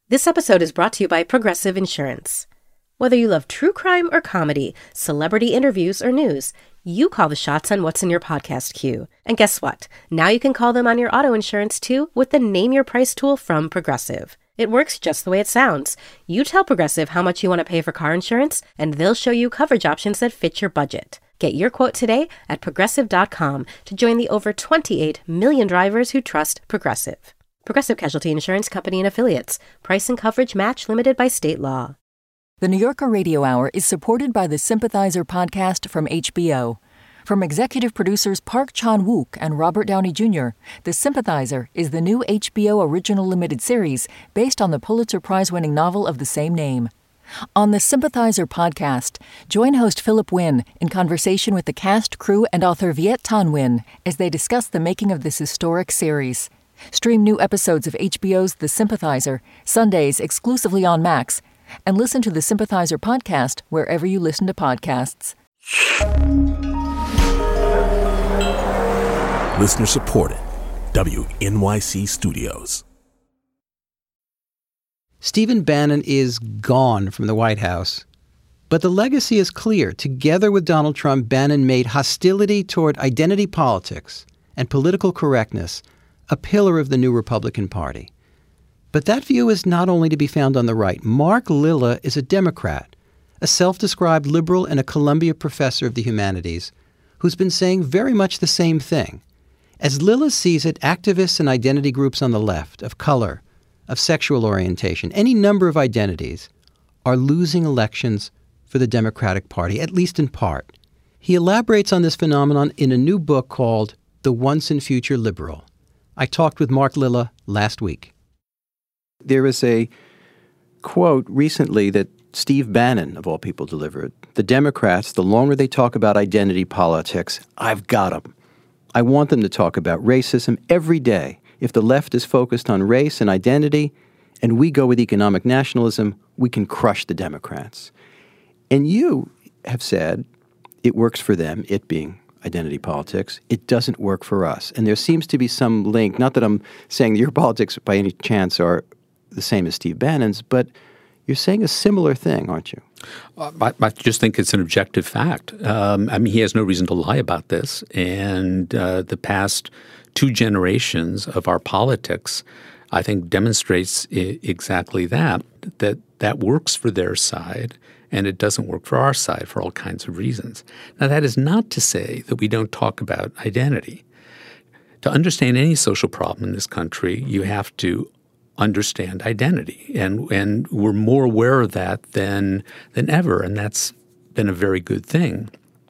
This episode is brought to you by Progressive Insurance. Whether you love true crime or comedy, celebrity interviews or news, you call the shots on what's in your podcast queue. And guess what? Now you can call them on your auto insurance too with the Name Your Price tool from Progressive. It works just the way it sounds. You tell Progressive how much you want to pay for car insurance, and they'll show you coverage options that fit your budget. Get your quote today at Progressive.com to join the over 28 million drivers who trust Progressive. Progressive Casualty Insurance Company and Affiliates. Price and coverage match limited by state law. The New Yorker Radio Hour is supported by the Sympathizer podcast from HBO. From executive producers Park Chan-wook and Robert Downey Jr., The Sympathizer is the new HBO original limited series based on the Pulitzer Prize-winning novel of the same name. On the Sympathizer podcast, join host Philip Wynn in conversation with the cast, crew, and author Viet Thanh Nguyen as they discuss the making of this historic series. Stream new episodes of HBO's The Sympathizer, Sundays exclusively on Max, and listen to the Sympathizer podcast wherever you listen to podcasts. Listener supported. WNYC Studios. Stephen Bannon is gone from the White House, but the legacy is clear. Together with Donald Trump, Bannon made hostility toward identity politics and political correctness a pillar of the new Republican Party. But that view is not only to be found on the right. Mark Lilla is a Democrat, a self-described liberal and a Columbia professor of the humanities, who's been saying very much the same thing. As Lilla sees it, activists and identity groups on the left, of color, of sexual orientation, any number of identities, are losing elections for the Democratic Party, at least in part. He elaborates on this phenomenon in a new book called The Once and Future Liberal. I talked with Mark Lilla last week. There is a quote recently that Steve Bannon, of all people, delivered. The Democrats, the longer they talk about identity politics, I've got them. I want them to talk about racism every day. If the left is focused on race and identity, and we go with economic nationalism, we can crush the Democrats. And you have said it works for them, it being identity politics. It doesn't work for us. And there seems to be some link, not that I'm saying that your politics by any chance are the same as Steve Bannon's, but you're saying a similar thing, aren't you? I just think it's an objective fact. He has no reason to lie about this. And the past two generations of our politics, I think, demonstrates exactly that works for their side and it doesn't work for our side for all kinds of reasons. Now, that is not to say that we don't talk about identity. To understand any social problem in this country, you have to understand identity. And we're more aware of that than ever, and that's been a very good thing.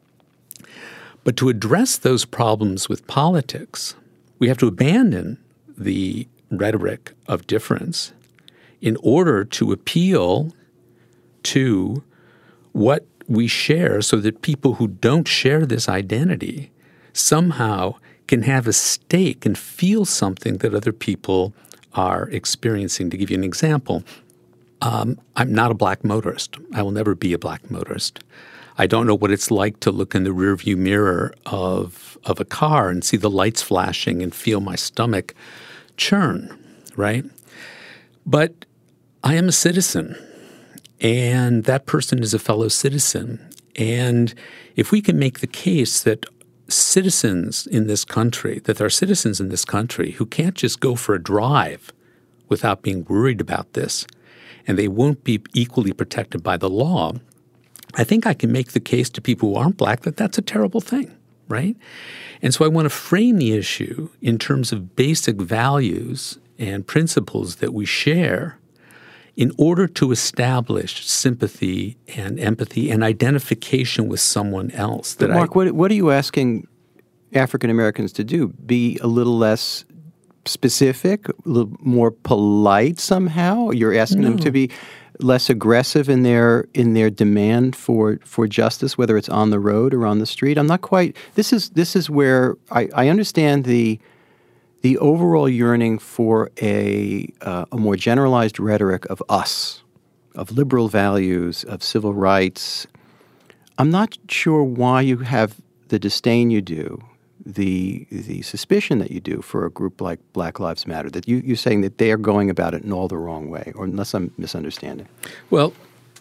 But to address those problems with politics, we have to abandon the rhetoric of difference in order to appeal to what we share so that people who don't share this identity somehow can have a stake and feel something that other people are experiencing. To give you an example, I'm not a black motorist. I will never be a black motorist. I don't know what it's like to look in the rearview mirror of a car and see the lights flashing and feel my stomach churn, right? But I am a citizen, and that person is a fellow citizen. And if we can make the case that citizens in this country, that there are citizens in this country who can't just go for a drive without being worried about this, and they won't be equally protected by the law, I think I can make the case to people who aren't black that that's a terrible thing, right? And so I want to frame the issue in terms of basic values and principles that we share in order to establish sympathy and empathy and identification with someone else. But Mark, what are you asking African Americans to do? Be a little less specific, a little more polite somehow? You're asking them to be less aggressive in their demand for justice, whether it's on the road or on the street? I'm not quite. This is where I understand the overall yearning for a more generalized rhetoric of us, of liberal values, of civil rights. I'm not sure why you have the disdain you do, the suspicion that you do for a group like Black Lives Matter, that you're saying that they are going about it in all the wrong way, or unless I'm misunderstanding? Well,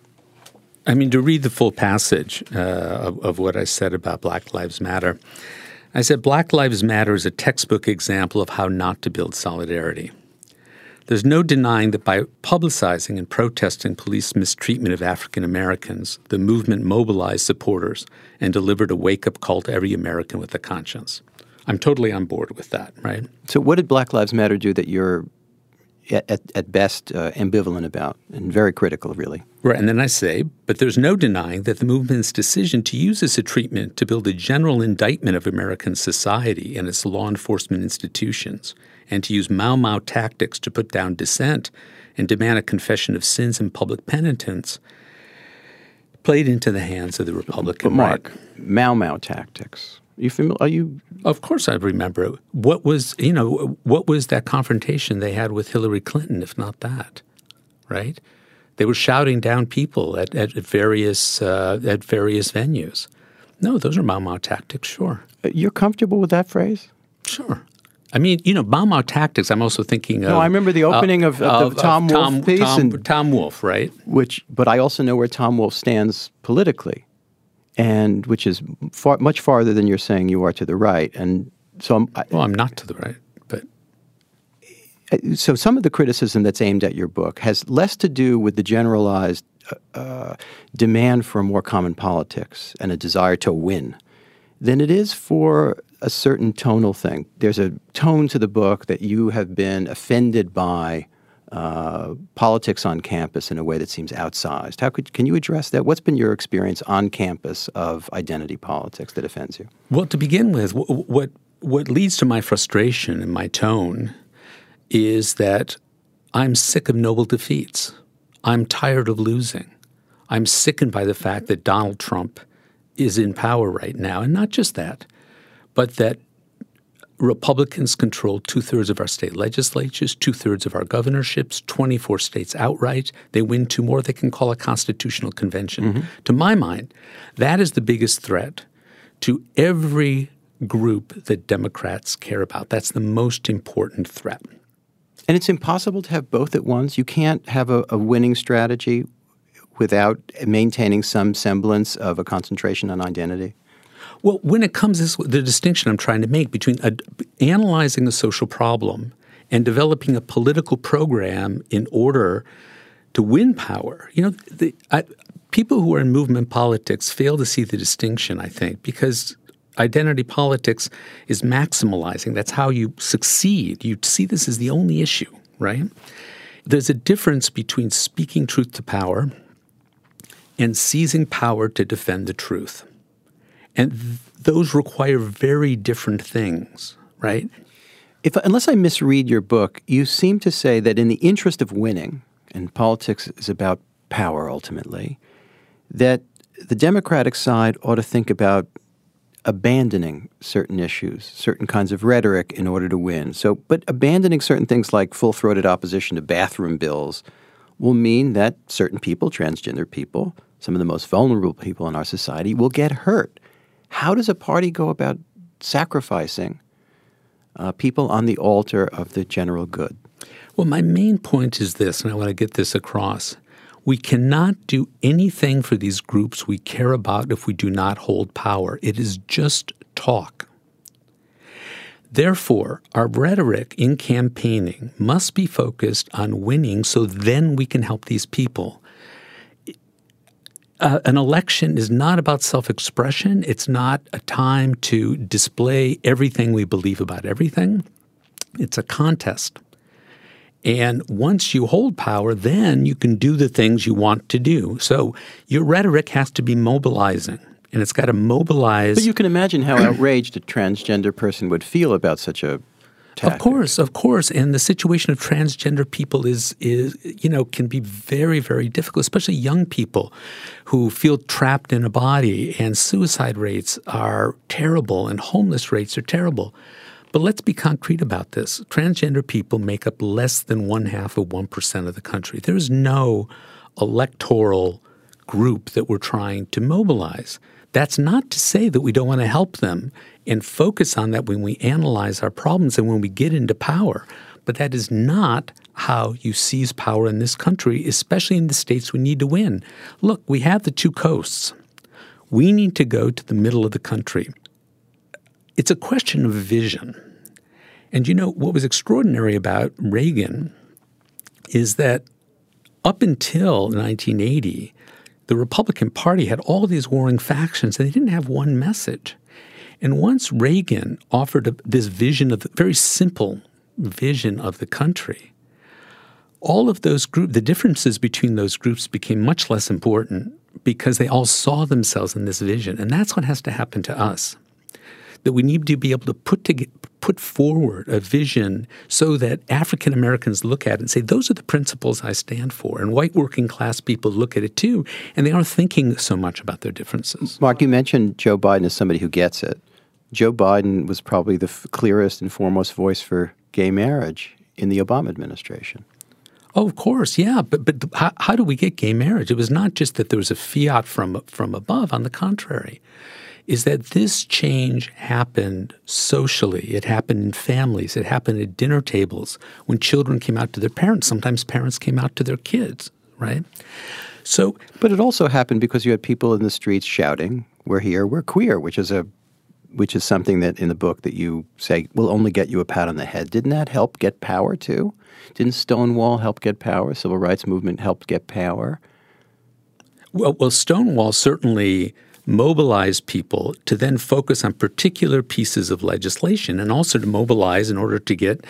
I mean, to read the full passage of what I said about Black Lives Matter, I said Black Lives Matter is a textbook example of how not to build solidarity. There's no denying that by publicizing and protesting police mistreatment of African Americans, the movement mobilized supporters and delivered a wake-up call to every American with a conscience. I'm totally on board with that, right? So what did Black Lives Matter do that you're at best ambivalent about and very critical, really? Right, and then I say, but there's no denying that the movement's decision to use this treatment to build a general indictment of American society and its law enforcement institutions, and to use Mau Mau tactics to put down dissent and demand a confession of sins and public penitence, played into the hands of the Republican right. But Mark, Mau Mau tactics. Are you? Of course I remember. What was that confrontation they had with Hillary Clinton, if not that, right? They were shouting down people at various venues. No, those are Mau Mau tactics, sure. You're comfortable with that phrase? Sure. I mean, Mau Mau tactics, I'm also thinking of... No, I remember the opening of the Tom Wolfe piece. Tom Wolfe, right? But I also know where Tom Wolfe stands politically, and which is much farther than you're saying you are to the right. And so I'm not to the right, but... So some of the criticism that's aimed at your book has less to do with the generalized demand for more common politics and a desire to win than it is for a certain tonal thing. There's a tone to the book that you have been offended by politics on campus in a way that seems outsized. Can you address that? What's been your experience on campus of identity politics that offends you? Well, to begin with, what leads to my frustration and my tone is that I'm sick of noble defeats. I'm tired of losing. I'm sickened by the fact that Donald Trump is in power right now, and not just that, but that Republicans control 2/3 of our state legislatures, 2/3 of our governorships, 24 states outright. They win 2 more. They can call a constitutional convention. Mm-hmm. To my mind, that is the biggest threat to every group that Democrats care about. That's the most important threat. And it's impossible to have both at once. You can't have a winning strategy without maintaining some semblance of a concentration on identity. Well, when it comes to the distinction I'm trying to make between analyzing a social problem and developing a political program in order to win power, people who are in movement politics fail to see the distinction, I think, because identity politics is maximalizing. That's how you succeed. You see this as the only issue, right? There's a difference between speaking truth to power and seizing power to defend the truth. And those require very different things, right? Unless I misread your book, you seem to say that in the interest of winning, and politics is about power ultimately, that the Democratic side ought to think about abandoning certain issues, certain kinds of rhetoric in order to win. But abandoning certain things like full-throated opposition to bathroom bills will mean that certain people, transgender people, some of the most vulnerable people in our society, will get hurt. How does a party go about sacrificing people on the altar of the general good? Well, my main point is this, and I want to get this across. We cannot do anything for these groups we care about if we do not hold power. It is just talk. Therefore, our rhetoric in campaigning must be focused on winning so then we can help these people. An election is not about self-expression. It's not a time to display everything we believe about everything. It's a contest. And once you hold power, then you can do the things you want to do. So your rhetoric has to be mobilizing, and it's got to mobilize. But you can imagine how outraged a transgender person would feel about such a tactic. Of course. And the situation of transgender people is can be very, very difficult, especially young people who feel trapped in a body, and suicide rates are terrible and homeless rates are terrible. But let's be concrete about this. Transgender people make up less than 0.5% of the country. There's no electoral group that we're trying to mobilize. That's not to say that we don't want to help them and focus on that when we analyze our problems and when we get into power. But that is not how you seize power in this country, especially in the states we need to win. Look, we have the two coasts. We need to go to the middle of the country. It's a question of vision. And you know, what was extraordinary about Reagan is that up until 1980, the Republican Party had all these warring factions, and they didn't have one message. And once Reagan offered this vision of very simple vision of the country, all of those groups, the differences between those groups became much less important because they all saw themselves in this vision. And that's what has to happen to us, that we need to be able to put forward a vision so that African Americans look at it and say, those are the principles I stand for. And white working class people look at it too, and they aren't thinking so much about their differences. Mark, you mentioned Joe Biden as somebody who gets it. Joe Biden was probably the clearest and foremost voice for gay marriage in the Obama administration. Oh, of course, yeah. But how do we get gay marriage? It was not just that there was a fiat from above. On the contrary, is that this change happened socially. It happened in families. It happened at dinner tables when children came out to their parents. Sometimes parents came out to their kids, right? So, but it also happened because you had people in the streets shouting, "We're here, we're queer," which is something that in the book that you say will only get you a pat on the head. Didn't that help get power too? Didn't Stonewall help get power? Civil rights movement helped get power? Well, Stonewall certainly mobilized people to then focus on particular pieces of legislation and also to mobilize in order to get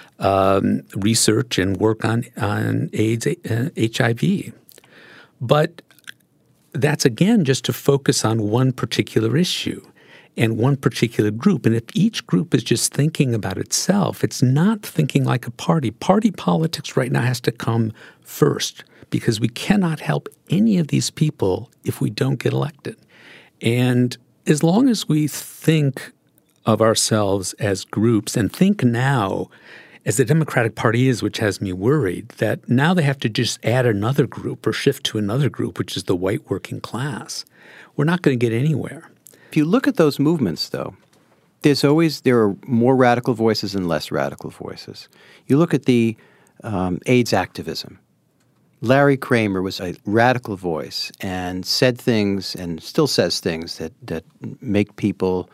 research and work on AIDS, HIV. But that's, again, just to focus on one particular issue and one particular group. And if each group is just thinking about itself, it's not thinking like a party. Party politics right now has to come first because we cannot help any of these people if we don't get elected. And as long as we think of ourselves as groups and think now, as the Democratic Party is, which has me worried, that now they have to just add another group or shift to another group, which is the white working class, we're not going to get anywhere. If you look at those movements, though, there are more radical voices and less radical voices. You look at the AIDS activism. Larry Kramer was a radical voice and said things and still says things that make people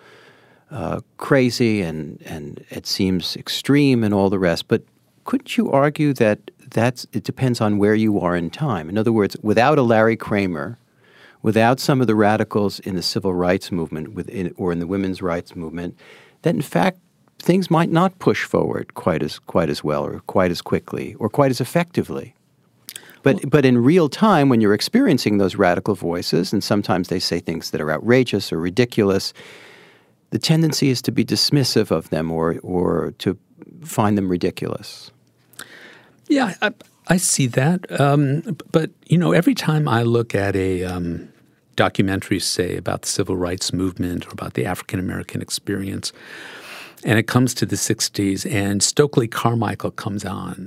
crazy and it seems extreme and all the rest. But couldn't you argue that it depends on where you are in time? In other words, without a Larry Kramer, without some of the radicals in the civil rights movement or in the women's rights movement, that in fact things might not push forward quite as well or quite as quickly or quite as effectively. But in real time, when you're experiencing those radical voices, and sometimes they say things that are outrageous or ridiculous, the tendency is to be dismissive of them or to find them ridiculous. Yeah, I see that. But, you know, every time I look at a documentary, say, about the civil rights movement or about the African-American experience, and it comes to the 60s and Stokely Carmichael comes on,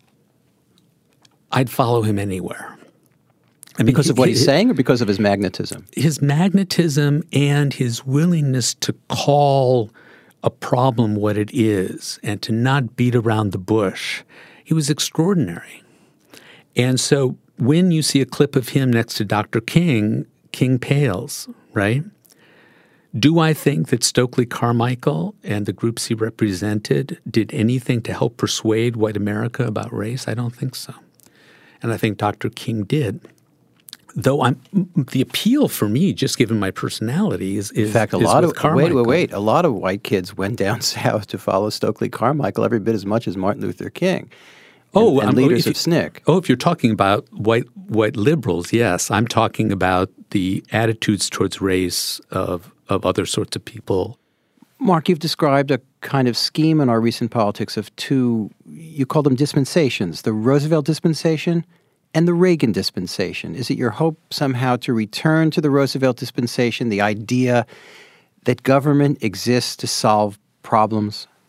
I'd follow him anywhere. I mean, because of what he's saying or because of his magnetism? His magnetism and his willingness to call a problem what it is and to not beat around the bush. He was extraordinary. And so when you see a clip of him next to Dr. King, King pales, right? Do I think that Stokely Carmichael and the groups he represented did anything to help persuade white America about race? I don't think so. And I think Dr. King did. Though the appeal for me, just given my personality, is in fact, a lot of Carmichael. Wait. A lot of white kids went down south to follow Stokely Carmichael every bit as much as Martin Luther King. And leaders of SNCC. Oh, if you're talking about white liberals, yes. I'm talking about the attitudes towards race of other sorts of people. Mark, you've described a kind of scheme in our recent politics of two, you call them dispensations, the Roosevelt dispensation and the Reagan dispensation. Is it your hope somehow to return to the Roosevelt dispensation, the idea that government exists to solve problems?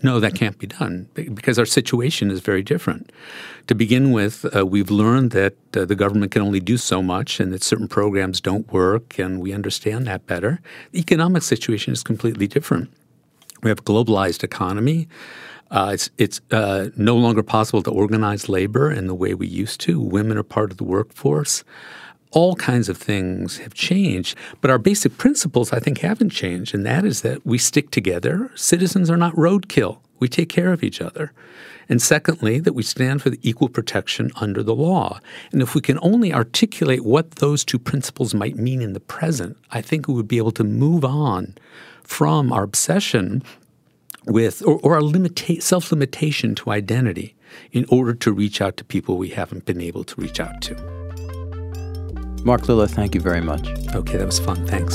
No, that can't be done because our situation is very different. To begin with, we've learned that the government can only do so much and that certain programs don't work, and we understand that better. The economic situation is completely different. We have a globalized economy. It's no longer possible to organize labor in the way we used to. Women are part of the workforce. All kinds of things have changed, but our basic principles, I think, haven't changed, and that is that we stick together. Citizens are not roadkill. We take care of each other. And secondly, that we stand for the equal protection under the law. And if we can only articulate what those two principles might mean in the present, I think we would be able to move on from our obsession with or our self-limitation to identity in order to reach out to people we haven't been able to reach out to. Mark Lilla, thank you very much. Okay, that was fun. Thanks.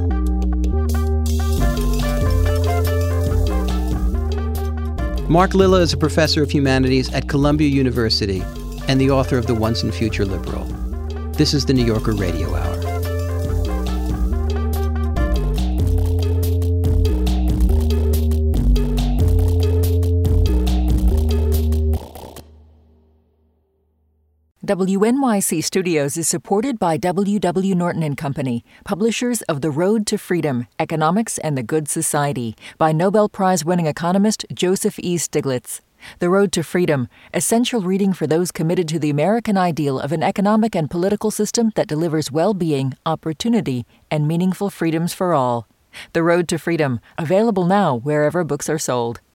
Mark Lilla is a professor of humanities at Columbia University and the author of The Once and Future Liberal. This is the New Yorker Radio Hour. WNYC Studios is supported by W.W. Norton & Company, publishers of The Road to Freedom, Economics and the Good Society, by Nobel Prize-winning economist Joseph E. Stiglitz. The Road to Freedom, essential reading for those committed to the American ideal of an economic and political system that delivers well-being, opportunity, and meaningful freedoms for all. The Road to Freedom, available now wherever books are sold.